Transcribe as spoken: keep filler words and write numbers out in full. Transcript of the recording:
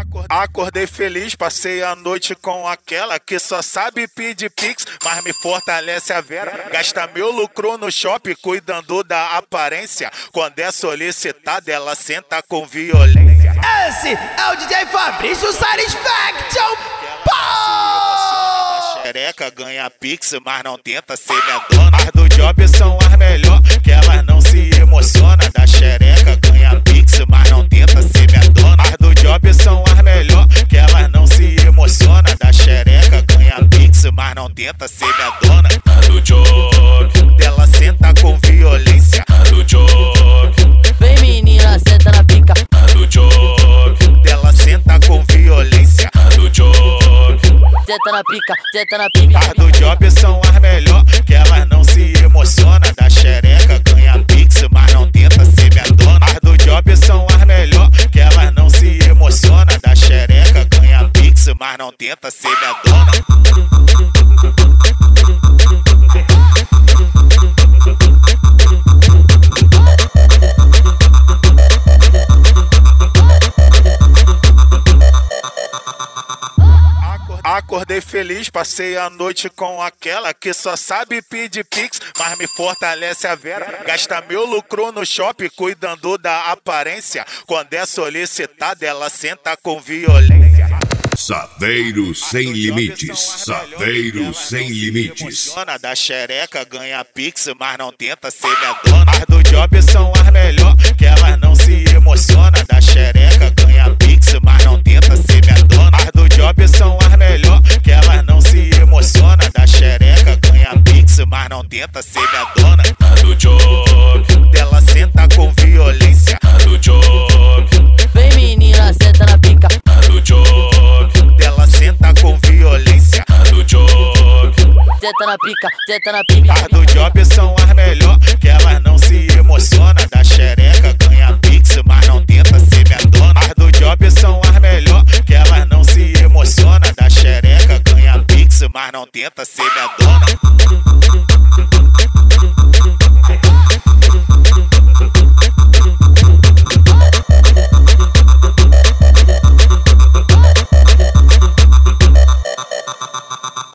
Acordei feliz, passei a noite com aquela que só sabe pedir pix, mas me fortalece a vera. Gasta meu lucro no shopping, cuidando da aparência. Quando é solicitada, ela senta com violência. Esse é o D J Fabrício Satisfaction. Xereca ganha pix, mas não tenta ser minha dona. As do job são as melhor, que elas não se emociona. Da xereca ganha pix, mas não tenta ser minha dona. As do job são as melhor, que elas não se emociona. Da xereca ganha pix, mas não tenta ser minha dona. A do job, dela senta com violência. a do job, vem menina, senta na pica. a do job, dela senta com violência. a do job, Senta na pica, senta na pica. As do job são as melhor, que elas não se emociona. Da xereca ganha pix, mas não tenta ser minha dona. As do job são as melhor, que elas não se emociona. Da xereca ganha pix, mas não tenta ser minha dona. Acordei feliz, passei a noite com aquela que só sabe pedir pix, mas me fortalece a vera. Gasta meu lucro no shopping, cuidando da aparência. Quando é solicitada, ela senta com violência. Saveiro sem limites, Saveiro sem limites. Da xereca ganha pix, mas não tenta ser minha dona. As do job são as melhor, que elas não se emociona. Da xereca ganha pix, mas não tenta ser minha dona. As do job são as melhor, que elas não se emociona. Da xereca ganha pix, mas não tenta ser minha dona. a do job, Dela senta com violência. a do job, Vem menina, senta na pica. a do job, Dela senta com violência. a do job, Senta na pica, senta na pica. As do job são as melhor, que elas não se emociona. Da xereca ganha pix, mas não tenta ser minha dona. As do job são as melhor, que elas não se emociona. Da xereca ganha pix, mas não tenta ser minha dona.